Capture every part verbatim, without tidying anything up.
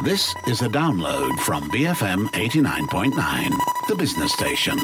This is a download from B F M eighty-nine point nine, the business station.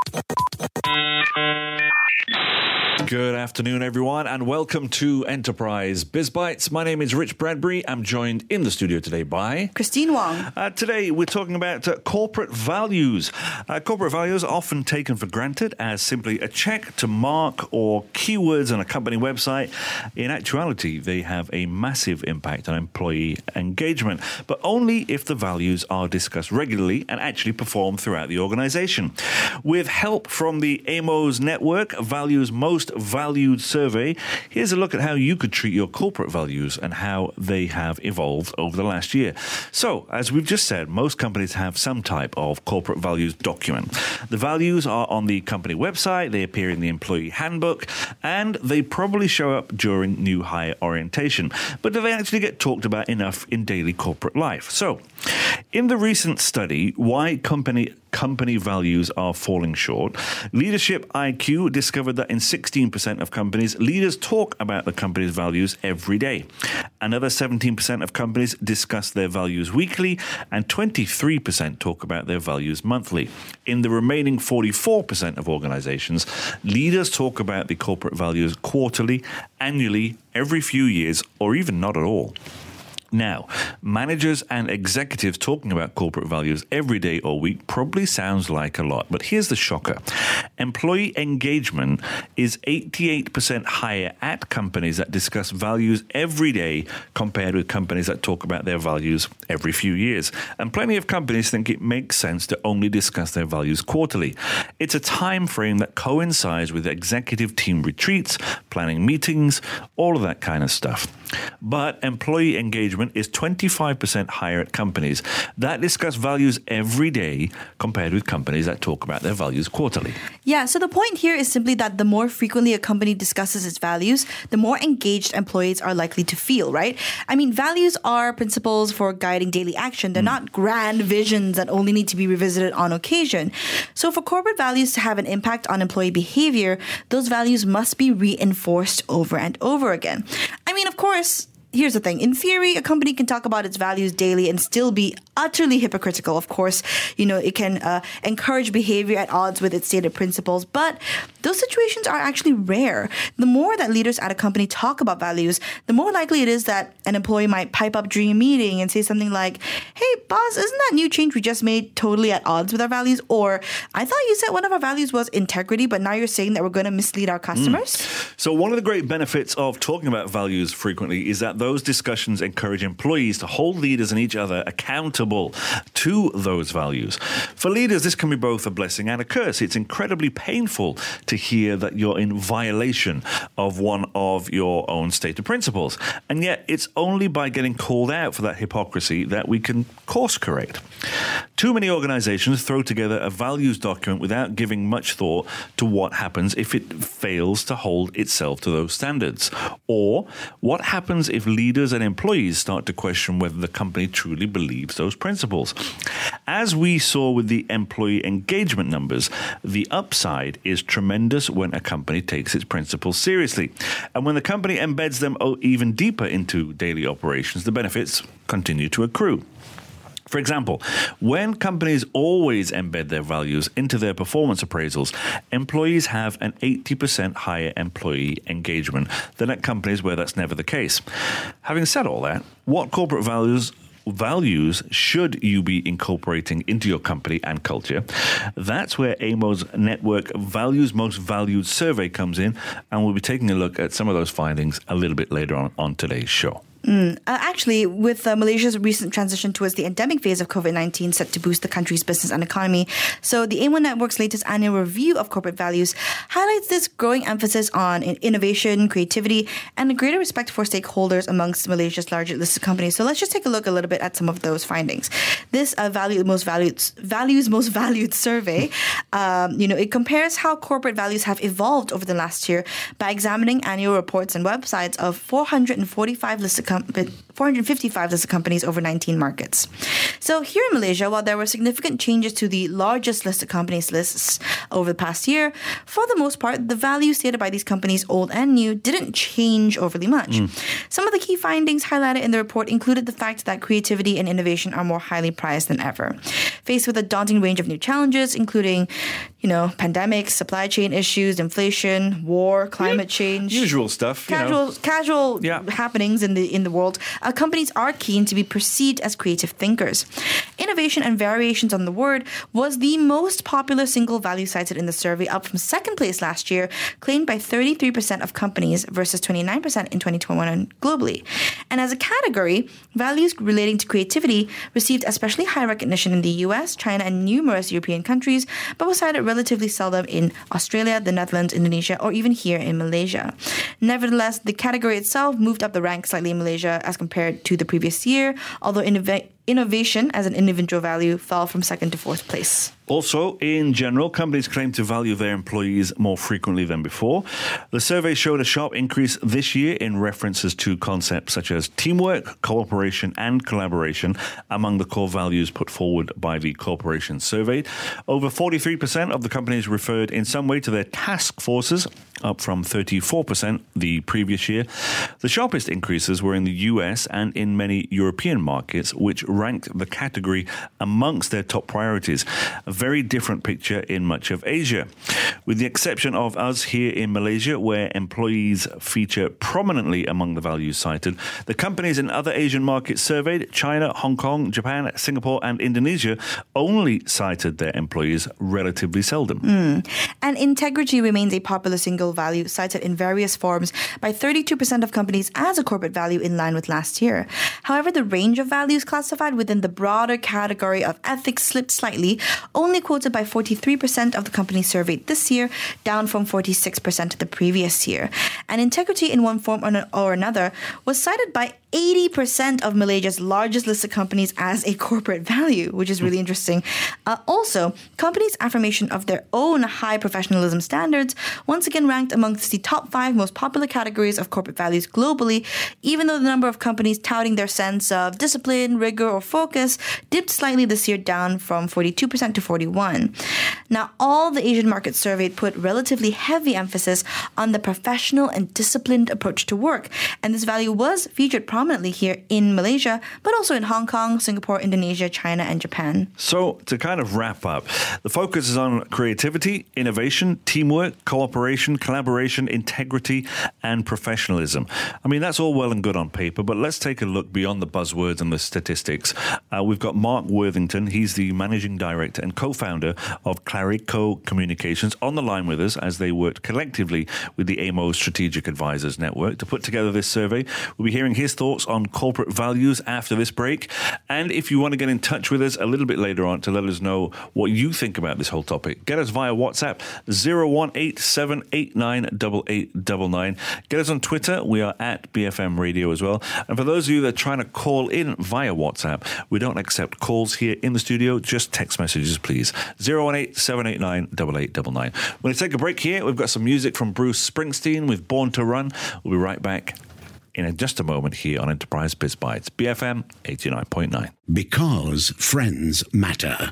Good afternoon, everyone, and welcome to Enterprise Biz Bites. My name is Rich Bradbury. I'm joined in the studio today by Christine Wong. Uh, today, we're talking about uh, corporate values. Uh, corporate values are often taken for granted as simply a check to mark or keywords on a company website. In actuality, they have a massive impact on employee engagement, but only if the values are discussed regularly and actually performed throughout the organization. With help from the A M O's Network Values Most Valued survey, here's a look at how you could treat your corporate values and how they have evolved over the last year. So, as we've just said, most companies have some type of corporate values document. The values are on the company website, they appear in the employee handbook, and they probably show up during new hire orientation. But do they actually get talked about enough in daily corporate life? So, in the recent study, Why Company Company Values Are Falling Short, Leadership I Q discovered that in sixteen percent of companies, leaders talk about the company's values every day. Another seventeen percent of companies discuss their values weekly, and twenty-three percent talk about their values monthly. In the remaining forty-four percent of organizations, leaders talk about the corporate values quarterly, annually, every few years, or even not at all. Now, managers and executives talking about corporate values every day or week probably sounds like a lot, but here's the shocker. Employee engagement is eighty-eight percent higher at companies that discuss values every day compared with companies that talk about their values every few years. And plenty of companies think it makes sense to only discuss their values quarterly. It's a time frame that coincides with executive team retreats, planning meetings, all of that kind of stuff. But employee engagement is twenty-five percent higher at companies that discuss values every day compared with companies that talk about their values quarterly. Yeah, so the point here is simply that the more frequently a company discusses its values, the more engaged employees are likely to feel, right? I mean, values are principles for guiding daily action. They're mm. not grand visions that only need to be revisited on occasion. So for corporate values to have an impact on employee behavior, those values must be reinforced over and over again. I mean, of course, here's the thing. In theory, a company can talk about its values daily and still be utterly hypocritical. Of course, you know, it can uh, encourage behavior at odds with its stated principles, but those situations are actually rare. The more that leaders at a company talk about values, the more likely it is that an employee might pipe up during a meeting and say something like, "Hey, boss, isn't that new change we just made totally at odds with our values?" Or, "I thought you said one of our values was integrity, but now you're saying that we're going to mislead our customers." Mm. So one of the great benefits of talking about values frequently is that those discussions encourage employees to hold leaders and each other accountable to those values. For leaders, this can be both a blessing and a curse. It's incredibly painful to hear that you're in violation of one of your own stated principles. And yet, it's only by getting called out for that hypocrisy that we can course correct. Too many organizations throw together a values document without giving much thought to what happens if it fails to hold itself to those standards. Or what happens if leaders and employees start to question whether the company truly believes those principles. As we saw with the employee engagement numbers, the upside is tremendous when a company takes its principles seriously. And when the company embeds them even deeper into daily operations, the benefits continue to accrue. For example, when companies always embed their values into their performance appraisals, employees have an eighty percent higher employee engagement than at companies where that's never the case. Having said all that, what corporate values values should you be incorporating into your company and culture? That's where A M O's Network Values Most Valued survey comes in, and we'll be taking a look at some of those findings a little bit later on on today's show. Mm. Uh, actually, with uh, Malaysia's recent transition towards the endemic phase of COVID nineteen set to boost the country's business and economy, so the A M O Network's latest annual review of corporate values highlights this growing emphasis on innovation, creativity, and a greater respect for stakeholders amongst Malaysia's largest listed companies. So let's just take a look a little bit at some of those findings. This uh, value most valued values most valued survey, um, you know, it compares how corporate values have evolved over the last year by examining annual reports and websites of four hundred forty-five listed com- four hundred fifty-five listed companies over nineteen markets. So here in Malaysia, while there were significant changes to the largest listed companies lists over the past year, for the most part, the values stated by these companies, old and new, didn't change overly much. Mm. Some of the key findings highlighted in the report included the fact that creativity and innovation are more highly prized than ever. Faced with a daunting range of new challenges, including, you know, pandemics, supply chain issues, inflation, war, climate change, usual stuff, casual, you know. casual yeah. happenings in the in the world, uh, companies are keen to be perceived as creative thinkers. Innovation and variations on the word was the most popular single value cited in the survey, up from second place last year, claimed by thirty-three percent of companies versus twenty-nine percent in twenty twenty-one globally. And as a category, values relating to creativity received especially high recognition in the U S, China, and numerous European countries, but was cited relatively seldom in Australia, the Netherlands, Indonesia, or even here in Malaysia. Nevertheless, the category itself moved up the rank slightly in Malaysia as compared to the previous year, although innov- innovation as an individual value fell from second to fourth place. Also, in general, companies claim to value their employees more frequently than before. The survey showed a sharp increase this year in references to concepts such as teamwork, cooperation, and collaboration among the core values put forward by the corporation surveyed. Over forty-three percent of the companies referred in some way to their task forces, up from thirty-four percent the previous year. The sharpest increases were in the U S and in many European markets, which ranked the category amongst their top priorities. A very different picture in much of Asia, with the exception of us here in Malaysia, where employees feature prominently among the values cited. The companies in other Asian markets surveyed, China, Hong Kong, Japan, Singapore, and Indonesia, only cited their employees relatively seldom. Mm. And integrity remains a popular single value cited in various forms by thirty-two percent of companies as a corporate value, in line with last year. However, the range of values classified within the broader category of ethics slipped slightly, only quoted by forty-three percent of the companies surveyed this year, down from forty-six percent the previous year. And integrity in one form or another was cited by eighty percent of Malaysia's largest listed companies as a corporate value, which is really interesting. Uh, also, companies' affirmation of their own high professionalism standards once again ranked amongst the top five most popular categories of corporate values globally, even though the number of companies touting their sense of discipline, rigor, or focus dipped slightly this year, down from forty-two percent to forty-one. Now, all the Asian markets surveyed put relatively heavy emphasis on the professional and disciplined approach to work, and this value was featured prominently here in Malaysia, but also in Hong Kong, Singapore, Indonesia, China, and Japan. So, to kind of wrap up, the focus is on creativity, innovation, teamwork, cooperation, collaboration, integrity, and professionalism. I mean, that's all well and good on paper, but let's take a look beyond the buzzwords and the statistics. Uh, we've got Mark Worthington. He's the managing director and co-founder of Clarico Communications on the line with us as they worked collectively with the A M O Strategic Advisors Network to put together this survey. We'll be hearing his thoughts on corporate values after this break. And if you want to get in touch with us a little bit later on to let us know what you think about this whole topic, get us via WhatsApp zero one eight seven eight nine eight eight nine nine. Get us on Twitter. We are at B F M Radio as well. And for those of you that are trying to call in via WhatsApp, we don't accept calls here in the studio, just text messages, please. zero one eight seven eight nine eight eight nine nine. We're going to take a break here. We've got some music from Bruce Springsteen with Born to Run. We'll be right back in just a moment here on Enterprise Biz Bites, B F M eighty-nine point nine. Because friends matter.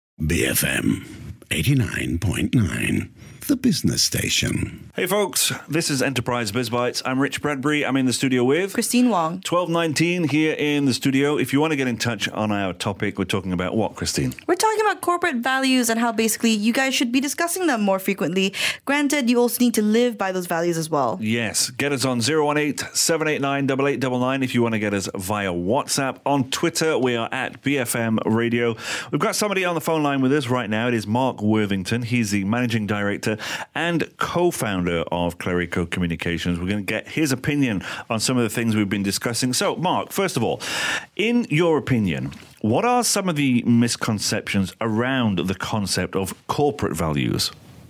B F M eighty-nine point nine. The business station. Hey folks, this is Enterprise Biz Bites. I'm Rich Bradbury. I'm in the studio with Christine Wong. twelve nineteen here in the studio. If you want to get in touch on our topic, we're talking about what, Christine? We're talking about corporate values and how basically you guys should be discussing them more frequently. Granted, you also need to live by those values as well. Yes. Get us on zero one eight seven eight nine eight eight nine nine if you want to get us via WhatsApp. On Twitter, we are at B F M Radio. We've got somebody on the phone line with us right now. It is Mark Worthington. He's the managing director and co-founder of Clarico Communications. We're going to get his opinion on some of the things we've been discussing. So, Mark, first of all, in your opinion, what are some of the misconceptions around the concept of corporate values?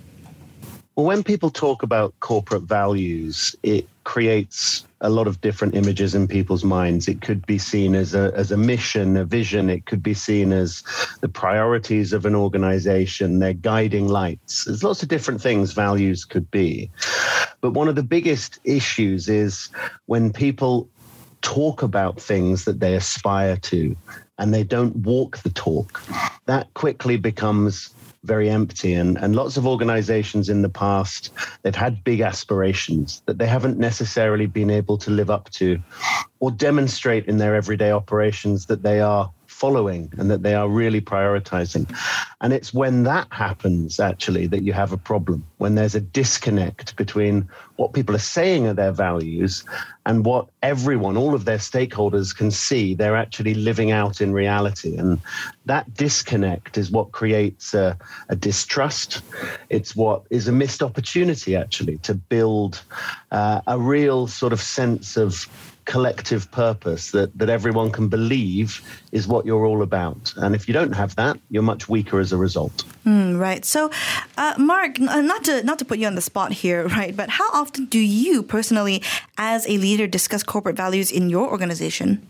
Well, when people talk about corporate values, it creates a lot of different images in people's minds. It could be seen as a as a mission, a vision. It could be seen as the priorities of an organization, their guiding lights. There's lots of different things values could be. But one of the biggest issues is when people talk about things that they aspire to and they don't walk the talk, that quickly becomes very empty. And, and lots of organizations in the past, they've had big aspirations that they haven't necessarily been able to live up to or demonstrate in their everyday operations that they are following and that they are really prioritizing. And it's when that happens, actually, that you have a problem, when there's a disconnect between what people are saying are their values and what everyone, all of their stakeholders can see they're actually living out in reality. And that disconnect is what creates a, a distrust. It's what is a missed opportunity, actually, to build uh, a real sort of sense of collective purpose that, that everyone can believe is what you're all about. And if you don't have that, you're much weaker as a result. Mm, right. So, uh, Mark, not to not to put you on the spot here, right? But how often do you personally, as a leader, discuss corporate values in your organization?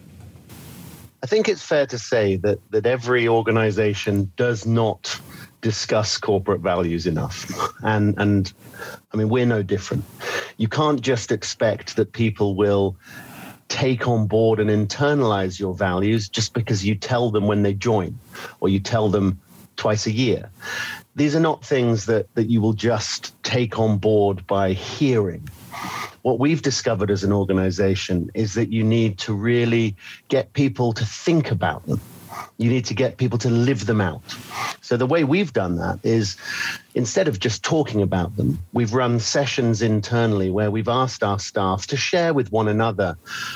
I think it's fair to say that that every organization does not discuss corporate values enough. And, and I mean, we're no different. You can't just expect that people will take on board and internalize your values just because you tell them when they join or you tell them twice a year. These are not things that, that you will just take on board by hearing. What we've discovered as an organization is that you need to really get people to think about them. You need to get people to live them out. So the way we've done that is, instead of just talking about them, we've run sessions internally where we've asked our staff to share with one another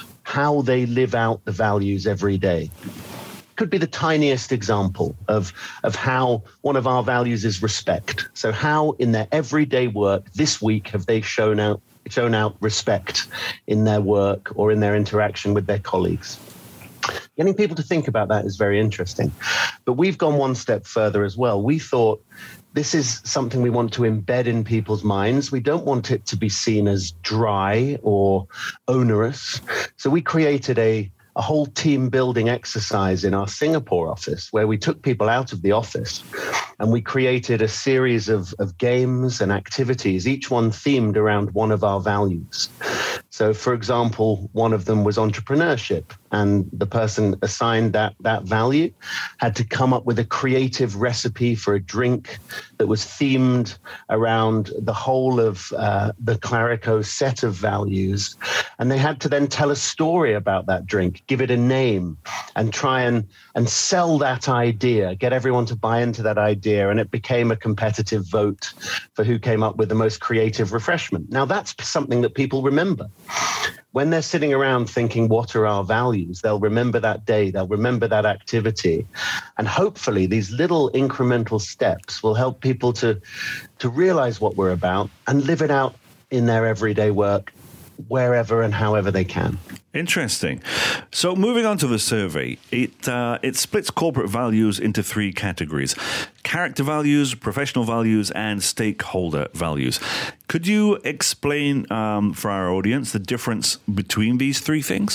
how they live out the values every day. Could be the tiniest example of, of how one of our values is respect. So how in their everyday work this week have they shown out, shown out respect in their work or in their interaction with their colleagues? Getting people to think about that is very interesting. But we've gone one step further as well. We thought this is something we want to embed in people's minds. We don't want it to be seen as dry or onerous. So we created a, a whole team building exercise in our Singapore office where we took people out of the office and we created a series of, of games and activities, each one themed around one of our values. So, for example, one of them was entrepreneurship, and the person assigned that, that value had to come up with a creative recipe for a drink that was themed around the whole of uh, the Clarico set of values. And they had to then tell a story about that drink, give it a name, and try and, and sell that idea, get everyone to buy into that idea. And it became a competitive vote for who came up with the most creative refreshment. Now, that's something that people remember. When they're sitting around thinking, what are our values? They'll remember that day, they'll remember that activity. And hopefully these little incremental steps will help people to, to realize what we're about and live it out in their everyday work, wherever and however they can. Interesting. So moving on to the survey, it uh, it splits corporate values into three categories: character values, professional values, and stakeholder values. Could you explain um, for our audience the difference between these three things?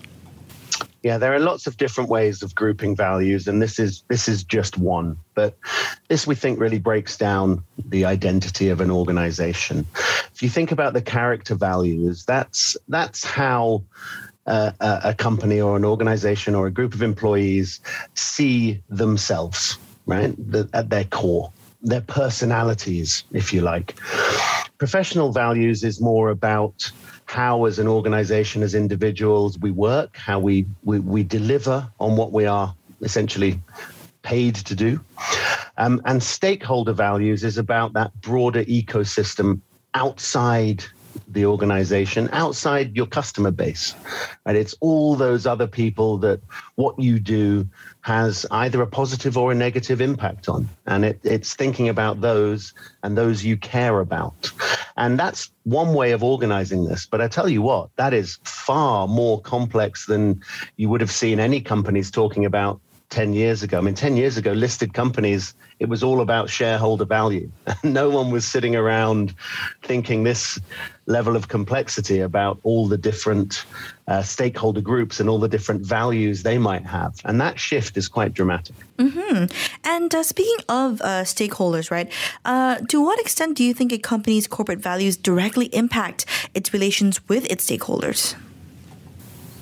Yeah, there are lots of different ways of grouping values, and this is this is just one. But this, we think, really breaks down the identity of an organization. If you think about the character values, that's that's how uh, a company or an organization or a group of employees see themselves, right? The, at their core, their personalities, if you like. Professional values is more about how, as an organization, as individuals, we work, how we, we, we deliver on what we are essentially paid to do. Um, and stakeholder values is about that broader ecosystem outside the organization, outside your customer base. Right? It's all those other people that what you do has either a positive or a negative impact on. And it, it's thinking about those and those you care about. And that's one way of organizing this. But I tell you what, that is far more complex than you would have seen any companies talking about ten years ago. I mean, ten years ago, listed companies, it was all about shareholder value. No one was sitting around thinking this level of complexity about all the different uh, stakeholder groups and all the different values they might have. And that shift is quite dramatic. Mm-hmm. And uh, speaking of uh, stakeholders, right, uh, to what extent do you think a company's corporate values directly impact its relations with its stakeholders?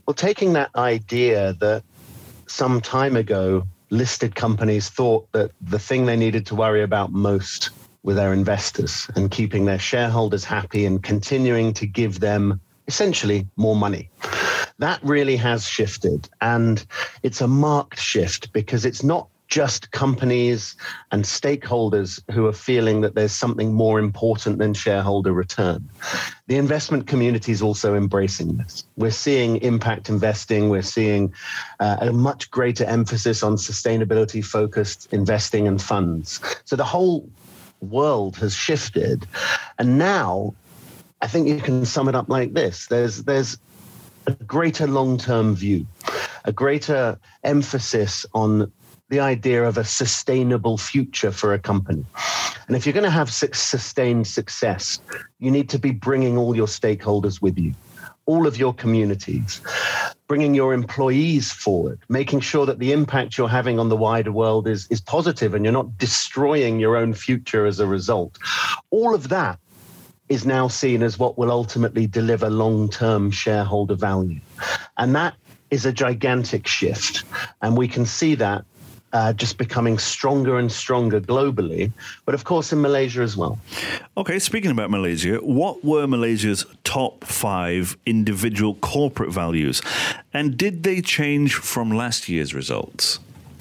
Well, taking that idea that some time ago, listed companies thought that the thing they needed to worry about most were their investors and keeping their shareholders happy and continuing to give them essentially more money. That really has shifted, and it's a marked shift because it's not just companies and stakeholders who are feeling that there's something more important than shareholder return. The investment community is also embracing this. We're seeing impact investing. We're seeing uh, a much greater emphasis on sustainability-focused investing and funds. So the whole world has shifted. And now I think you can sum it up like this. There's, there's a greater long-term view, a greater emphasis on the idea of a sustainable future for a company. And if you're going to have sustained success, you need to be bringing all your stakeholders with you, all of your communities, bringing your employees forward, making sure that the impact you're having on the wider world is, is positive and you're not destroying your own future as a result. All of that is now seen as what will ultimately deliver long-term shareholder value. And that is a gigantic shift. And we can see that Uh, just becoming stronger and stronger globally, but of course in Malaysia as well. Okay, speaking about Malaysia, what were Malaysia's top five individual corporate values, and did they change from last year's results?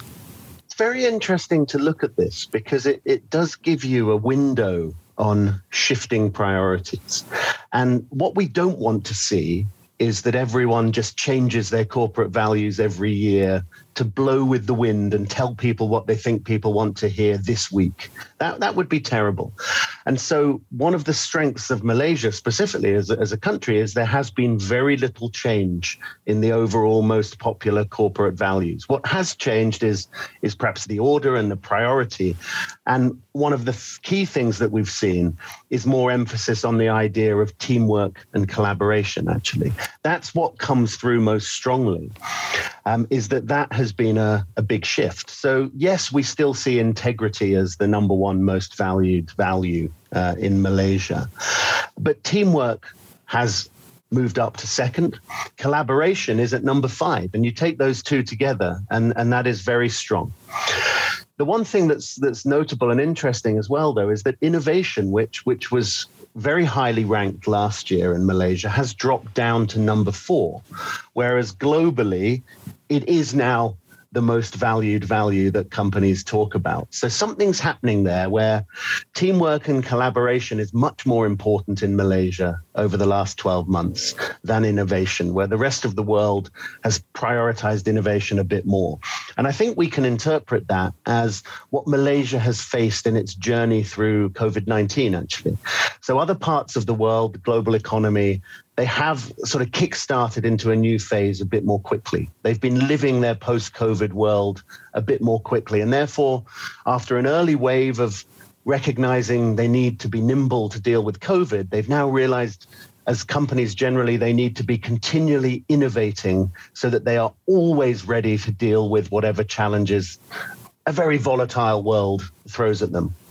It's very interesting to look at this because it, it does give you a window on shifting priorities. And what we don't want to see is that everyone just changes their corporate values every year to blow with the wind and tell people what they think people want to hear this week. That that would be terrible. And so one of the strengths of Malaysia specifically as a, as a country is there has been very little change in the overall most popular corporate values. What has changed is, is perhaps the order and the priority. And one of the key things that we've seen is more emphasis on the idea of teamwork and collaboration, actually. That's what comes through most strongly, um, is that that has been a, a big shift. So yes, we still see integrity as the number one most valued value uh, in Malaysia. But teamwork has moved up to second. Collaboration is at number five. And you take those two together, and, and that is very strong. The one thing that's that's notable and interesting as well, though, is that innovation, which which was very highly ranked last year in Malaysia, has dropped down to number four, whereas globally, it is now the most valued value that companies talk about. So something's happening there where teamwork and collaboration is much more important in Malaysia over the last twelve months than innovation, where the rest of the world has prioritized innovation a bit more. And I think we can interpret that as what Malaysia has faced in its journey through COVID nineteen, actually. So other parts of the world, the global economy, they have sort of kick-started into a new phase a bit more quickly. They've been living their post-COVID world a bit more quickly. And therefore, after an early wave of recognizing they need to be nimble to deal with COVID, they've now realized, as companies generally, they need to be continually innovating so that they are always ready to deal with whatever challenges a very volatile world throws at them.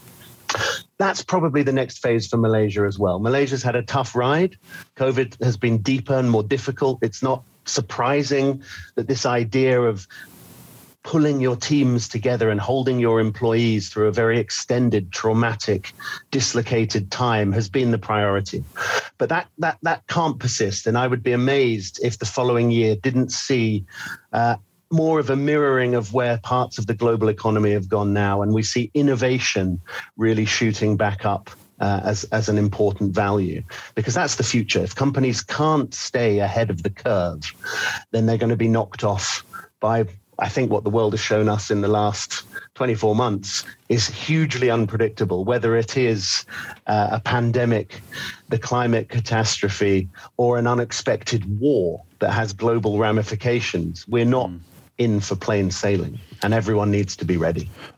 That's probably the next phase for Malaysia as well. Malaysia's had a tough ride. COVID has been deeper and more difficult. It's not surprising that this idea of pulling your teams together and holding your employees through a very extended, traumatic, dislocated time has been the priority. But that that that can't persist. And I would be amazed if the following year didn't see uh, more of a mirroring of where parts of the global economy have gone now. And we see innovation really shooting back up uh, as, as an important value, because that's the future. If companies can't stay ahead of the curve, then they're going to be knocked off by, I think, what the world has shown us in the last twenty-four months is hugely unpredictable, whether it is uh, a pandemic, the climate catastrophe, or an unexpected war that has global ramifications. We're not mm. in for plain sailing, and everyone needs to be ready.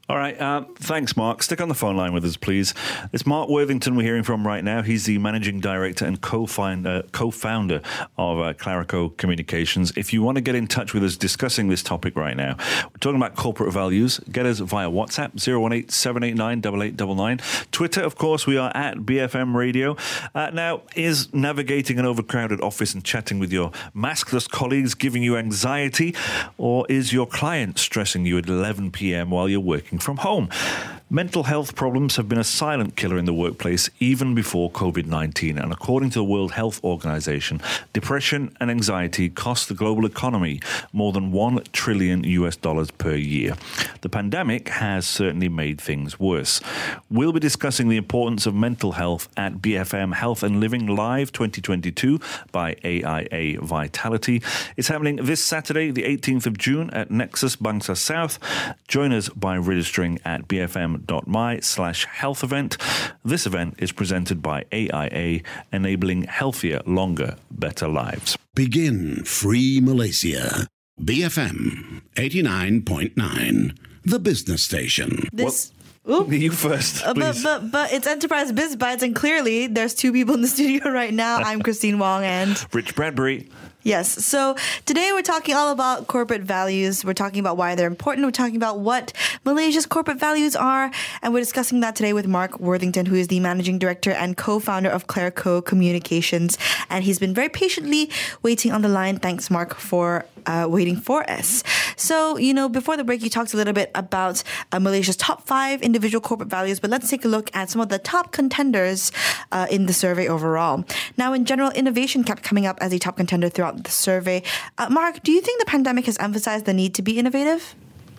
All right. Uh, thanks, Mark. Stick on the phone line with us, please. It's Mark Worthington we're hearing from right now. He's the managing director and co-founder, co-founder of uh, Clarico Communications. If you want to get in touch with us discussing this topic right now, we're talking about corporate values. Get us via WhatsApp, zero one eight, seven eight nine, eight eight nine nine. Twitter, of course, we are at B F M Radio. Uh, now, is navigating an overcrowded office and chatting with your maskless colleagues giving you anxiety, or is your client stressing you at eleven p.m. while you're working from home? Mental health problems have been a silent killer in the workplace even before COVID nineteen. And according to the World Health Organization, depression and anxiety cost the global economy more than one trillion U S dollars per year. The pandemic has certainly made things worse. We'll be discussing the importance of mental health at B F M Health and Living Live twenty twenty-two by A I A Vitality. It's happening this Saturday, the eighteenth of June at Nexus Bangsa South. Join us by registering at B F M dot my slash health event. This event is presented by A I A, enabling healthier, longer, better lives. Begin Free Malaysia. B F M eighty-nine point nine, the business station. This. Oop. You first, uh, but, please. but but it's Enterprise Biz Bites, and clearly there's two people in the studio right now. I'm Christine Wong and Rich Bradbury. Yes. So today we're talking all about corporate values. We're talking about why they're important. We're talking about what Malaysia's corporate values are. And we're discussing that today with Mark Worthington, who is the managing director and co-founder of Clarico Communications. And he's been very patiently waiting on the line. Thanks, Mark, for uh, waiting for us. So, you know, before the break, you talked a little bit about uh, Malaysia's top five individual corporate values. But let's take a look at some of the top contenders uh, in the survey overall. Now, in general, innovation kept coming up as a top contender throughout the survey. Uh, Mark, do you think the pandemic has emphasized the need to be innovative?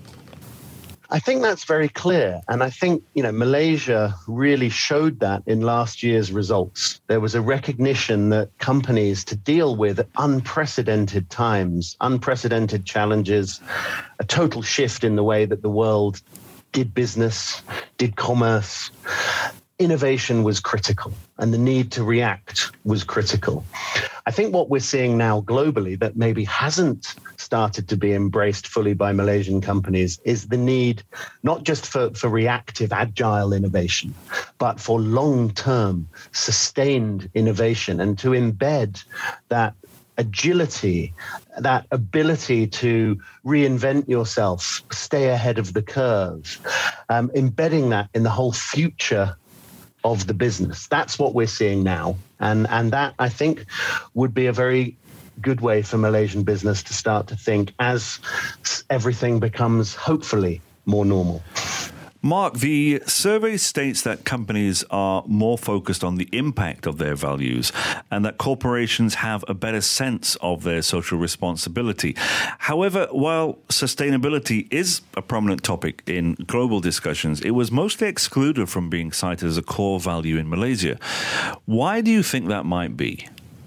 I think that's very clear. And I think, you know, Malaysia really showed that in last year's results. There was a recognition that companies, to deal with unprecedented times, unprecedented challenges, a total shift in the way that the world did business, did commerce, innovation was critical, and the need to react was critical. I think what we're seeing now globally that maybe hasn't started to be embraced fully by Malaysian companies is the need not just for, for reactive, agile innovation, but for long-term, sustained innovation, and to embed that agility, that ability to reinvent yourself, stay ahead of the curve, um, embedding that in the whole future of the business. That's what we're seeing now. And, and that, I think, would be a very good way for Malaysian business to start to think as everything becomes, hopefully, more normal. Mark, the survey states that companies are more focused on the impact of their values and that corporations have a better sense of their social responsibility. However, while sustainability is a prominent topic in global discussions, it was mostly excluded from being cited as a core value in Malaysia. Why do you think that might be?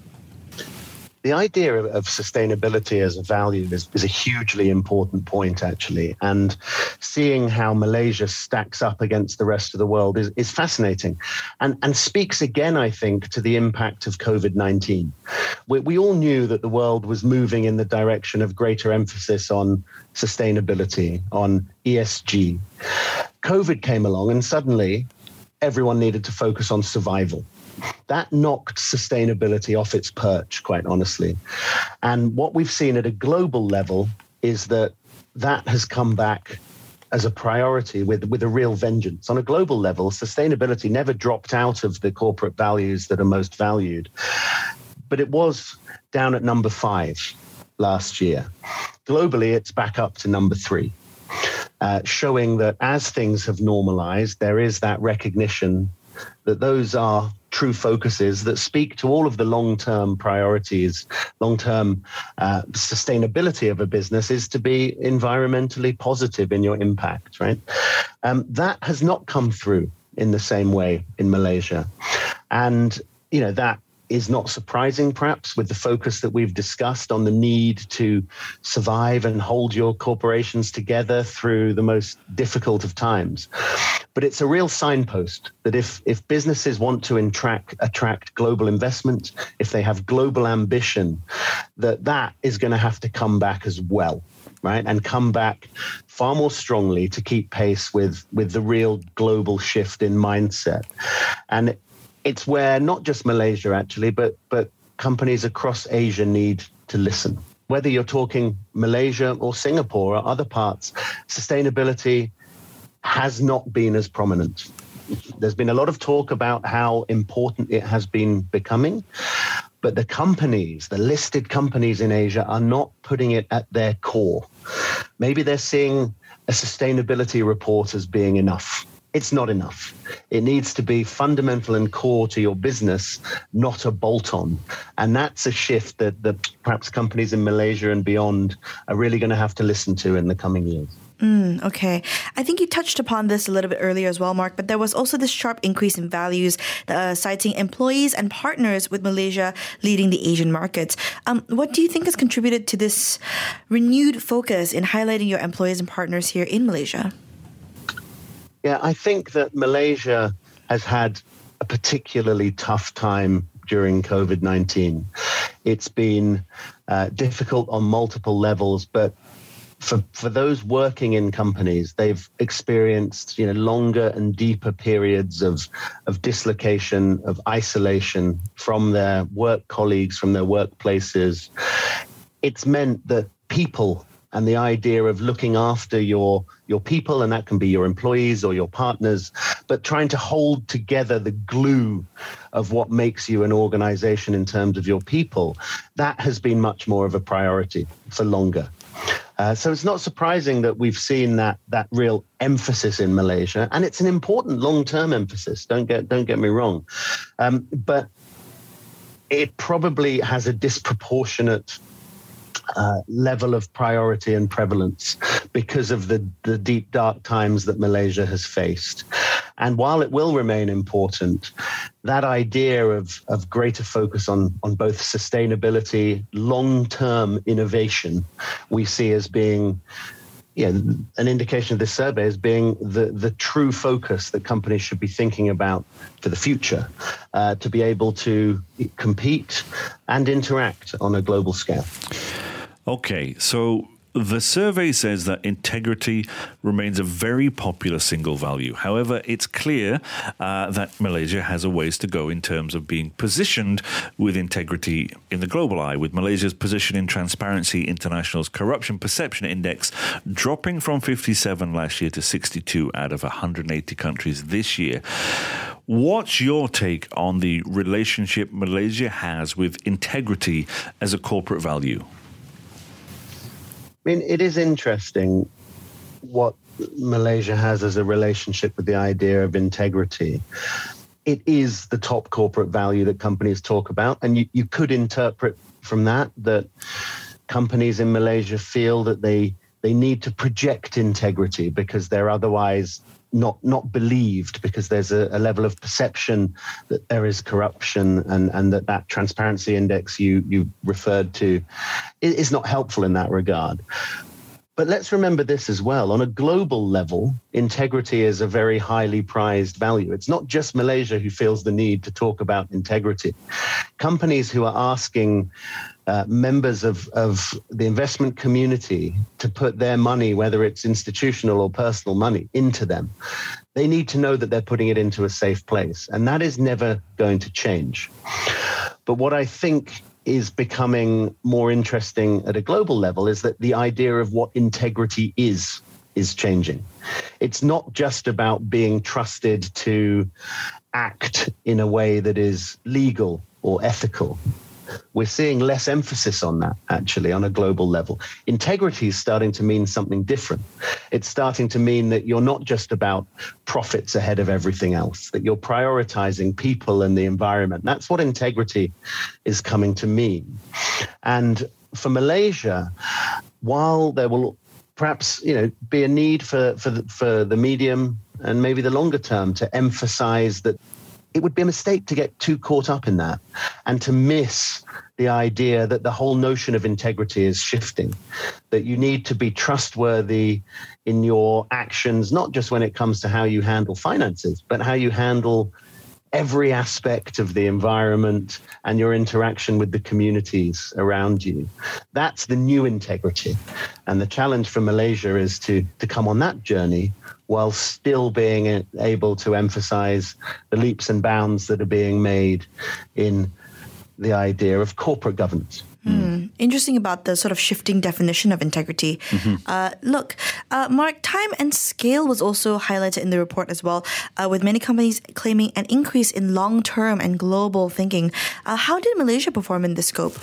The idea of, of sustainability as a value is, is a hugely important point, actually. And seeing how Malaysia stacks up against the rest of the world is, is fascinating and, and speaks again, I think, to the impact of COVID nineteen. We, we all knew that the world was moving in the direction of greater emphasis on sustainability, on E S G. COVID came along and suddenly everyone needed to focus on survival. That knocked sustainability off its perch, quite honestly. And what we've seen at a global level is that that has come back as a priority with, with a real vengeance. On a global level, sustainability never dropped out of the corporate values that are most valued. But it was down at number five last year. Globally, it's back up to number three, uh, showing that as things have normalized, there is that recognition that those are true focuses that speak to all of the long-term priorities, long-term uh, sustainability of a business is to be environmentally positive in your impact, right? Um, that has not come through in the same way in Malaysia. And, you know, that is not surprising, perhaps, with the focus that we've discussed on the need to survive and hold your corporations together through the most difficult of times. But it's a real signpost that if, if businesses want to attract, attract global investment, if they have global ambition, that that is going to have to come back as well. right? And come back far more strongly to keep pace with, with the real global shift in mindset. And it's where not just Malaysia, actually, but, but companies across Asia need to listen. Whether you're talking Malaysia or Singapore or other parts, sustainability has not been as prominent. There's been a lot of talk about how important it has been becoming, but the companies, the listed companies in Asia are not putting it at their core. Maybe they're seeing a sustainability report as being enough. It's not enough. It needs to be fundamental and core to your business, not a bolt-on. And that's a shift that, that perhaps companies in Malaysia and beyond are really going to have to listen to in the coming years. Mm, okay. I think you touched upon this a little bit earlier as well, Mark, but there was also this sharp increase in values, uh, citing employees and partners with Malaysia leading the Asian markets. Um, what do you think has contributed to this renewed focus in highlighting your employees and partners here in Malaysia? Yeah, I think that Malaysia has had a particularly tough time during COVID nineteen. It's been uh, difficult on multiple levels, but for, for those working in companies, they've experienced, you know, longer and deeper periods of, of dislocation, of isolation from their work colleagues, from their workplaces. It's meant that people and the idea of looking after your your people, and that can be your employees or your partners, but trying to hold together the glue of what makes you an organization in terms of your people, that has been much more of a priority for longer. Uh, so it's not surprising that we've seen that that real emphasis in Malaysia, and it's an important long-term emphasis. Don't get don't get me wrong, um, but it probably has a disproportionate Uh, level of priority and prevalence because of the, the deep, dark times that Malaysia has faced. And while it will remain important, that idea of, of greater focus on, on both sustainability, long-term innovation, we see as being yeah, an indication of this survey as being the, the true focus that companies should be thinking about for the future, uh, to be able to compete and interact on a global scale. Okay, so the survey says that integrity remains a very popular single value. However, it's clear uh, that Malaysia has a ways to go in terms of being positioned with integrity in the global eye, with Malaysia's position in Transparency International's Corruption Perception Index dropping from fifty-seven last year to sixty-two out of one hundred eighty countries this year. What's your take on the relationship Malaysia has with integrity as a corporate value? I mean, it is interesting what Malaysia has as a relationship with the idea of integrity. It is the top corporate value that companies talk about. And you, you could interpret from that that companies in Malaysia feel that they, they need to project integrity because they're otherwise not not believed, because there's a, a level of perception that there is corruption, and, and that that transparency index you, you referred to is not helpful in that regard. But let's remember this as well. On a global level, integrity is a very highly prized value. It's not just Malaysia who feels the need to talk about integrity. Companies who are asking uh, members of, of the investment community to put their money, whether it's institutional or personal money, into them, they need to know that they're putting it into a safe place. And that is never going to change. But what I think is becoming more interesting at a global level is that the idea of what integrity is, is changing. It's not just about being trusted to act in a way that is legal or ethical. We're seeing less emphasis on that, actually, on a global level. Integrity is starting to mean something different. It's starting to mean that you're not just about profits ahead of everything else, that you're prioritizing people and the environment. That's what integrity is coming to mean. And for Malaysia, while there will perhaps, you know, be a need for, for, the, for the medium and maybe the longer term to emphasize that it would be a mistake to get too caught up in that and to miss the idea that the whole notion of integrity is shifting, that you need to be trustworthy in your actions, not just when it comes to how you handle finances, but how you handle every aspect of the environment and your interaction with the communities around you. That's the new integrity. And the challenge for Malaysia is to, to come on that journey while still being able to emphasize the leaps and bounds that are being made in the idea of corporate governance. Mm. Interesting about the sort of shifting definition of integrity. Mm-hmm. Uh, look, uh, Mark, time and scale was also highlighted in the report as well, uh, with many companies claiming an increase in long-term and global thinking. Uh, how did Malaysia perform in this scope?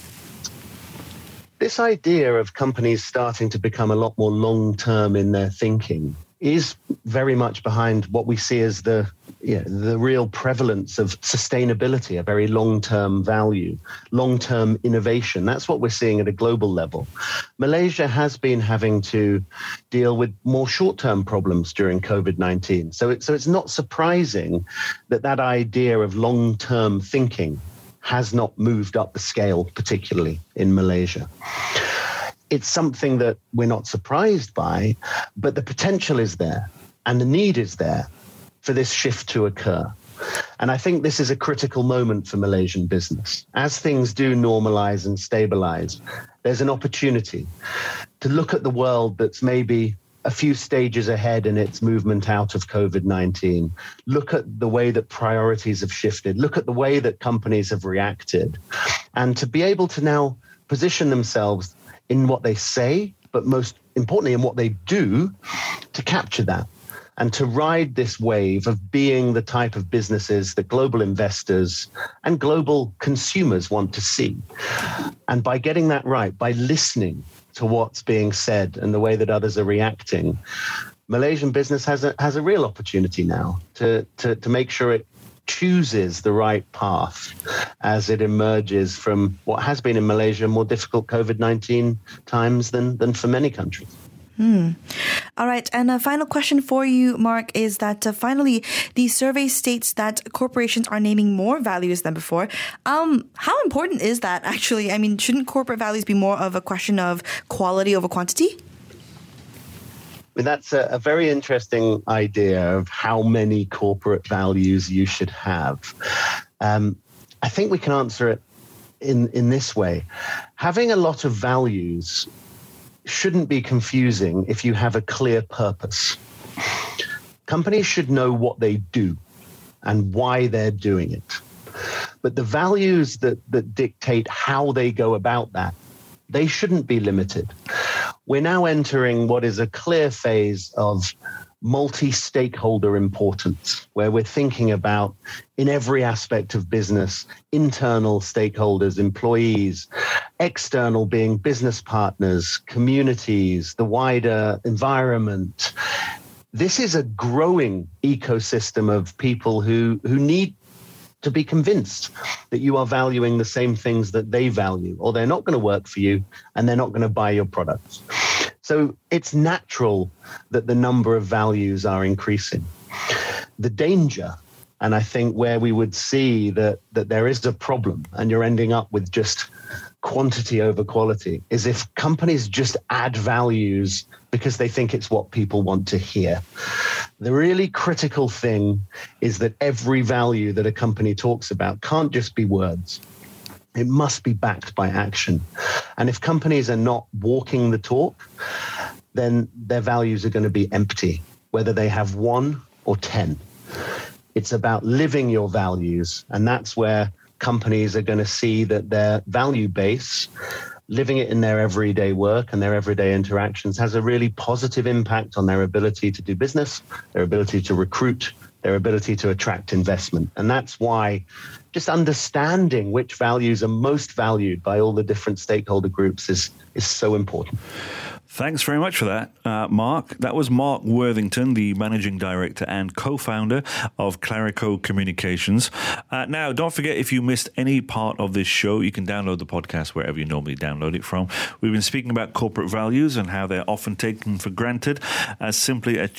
This idea of companies starting to become a lot more long-term in their thinking is very much behind what we see as the yeah, the real prevalence of sustainability, a very long-term value, long-term innovation. That's what we're seeing at a global level. Malaysia has been having to deal with more short-term problems during COVID nineteen. So, it, so it's not surprising that that idea of long-term thinking has not moved up the scale, particularly in Malaysia. It's something that we're not surprised by, but the potential is there and the need is there for this shift to occur. And I think this is a critical moment for Malaysian business. As things do normalize and stabilize, there's an opportunity to look at the world that's maybe a few stages ahead in its movement out of COVID nineteen. Look at the way that priorities have shifted. Look at the way that companies have reacted. And to be able to now position themselves in what they say, but most importantly in what they do, to capture that and to ride this wave of being the type of businesses that global investors and global consumers want to see. And by getting that right, by listening to what's being said and the way that others are reacting, Malaysian business has a has a real opportunity now to to, to make sure it chooses the right path as it emerges from what has been in Malaysia more difficult COVID nineteen times than, than for many countries. Hmm. All right. And a final question for you, Mark, is that uh, finally, the survey states that corporations are naming more values than before. Um, how important is that, actually? I mean, shouldn't corporate values be more of a question of quality over quantity? I mean, that's a, a very interesting idea of how many corporate values you should have. Um, I think we can answer it in, in this way. Having a lot of values shouldn't be confusing if you have a clear purpose. Companies should know what they do and why they're doing it. But the values that, that dictate how they go about that, they shouldn't be limited. We're now entering what is a clear phase of multi-stakeholder importance, where we're thinking about, in every aspect of business, internal stakeholders, employees, external being business partners, communities, the wider environment. This is a growing ecosystem of people who, who need to be convinced that you are valuing the same things that they value, or they're not going to work for you and they're not going to buy your products. So it's natural that the number of values are increasing. The danger, and I think where we would see that, that there is a problem and you're ending up with just quantity over quality, is if companies just add values because they think it's what people want to hear. The really critical thing is that every value that a company talks about can't just be words. It must be backed by action. And if companies are not walking the talk, then their values are going to be empty, whether they have one or ten. It's about living your values. And that's where companies are going to see that their value base, living it in their everyday work and their everyday interactions, has a really positive impact on their ability to do business, their ability to recruit, their ability to attract investment. And that's why just understanding which values are most valued by all the different stakeholder groups is, is so important. Thanks very much for that, uh, Mark. That was Mark Worthington, the Managing Director and Co-Founder of Clarico Communications. Uh, now, don't forget, if you missed any part of this show, you can download the podcast wherever you normally download it from. We've been speaking about corporate values and how they're often taken for granted as simply a check to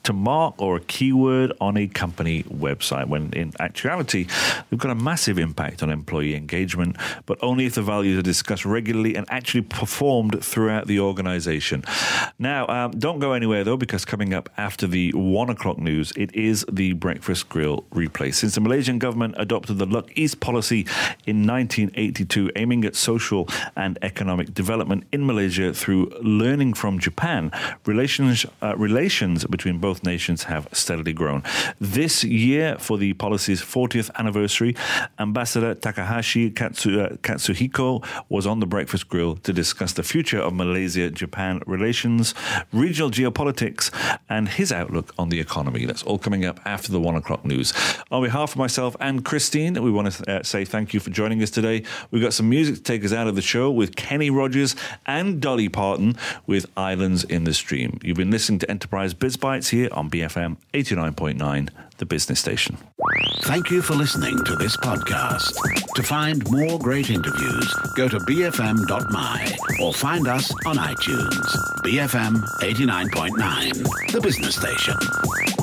to mark or a keyword on a company website, when in actuality, they've got a massive impact on employee engagement, but only if the values are discussed regularly and actually performed throughout the organization. Now, um, don't go anywhere, though, because coming up after the one o'clock news, it is the Breakfast Grill replay. Since the Malaysian government adopted the Look East policy in nineteen eighty-two, aiming at social and economic development in Malaysia through learning from Japan, relations uh, relations between both nations have steadily grown. This year, for the policy's fortieth anniversary, Ambassador Takahashi Katsu, uh, Katsuhiko was on the Breakfast Grill to discuss the future of Malaysia-Japan relations, regional geopolitics, and his outlook on the economy. That's all coming up after the one o'clock news. On behalf of myself and Christine, we want to uh, say thank you for joining us today. We've got some music to take us out of the show with Kenny Rogers and Dolly Parton with Islands in the Stream. You've been listening to Enterprise Biz Bites here on B F M eighty-nine point nine, the business station. Thank you for listening to this podcast. To find more great interviews, go to b f m dot m y or find us on iTunes. B F M eighty-nine point nine, the business station.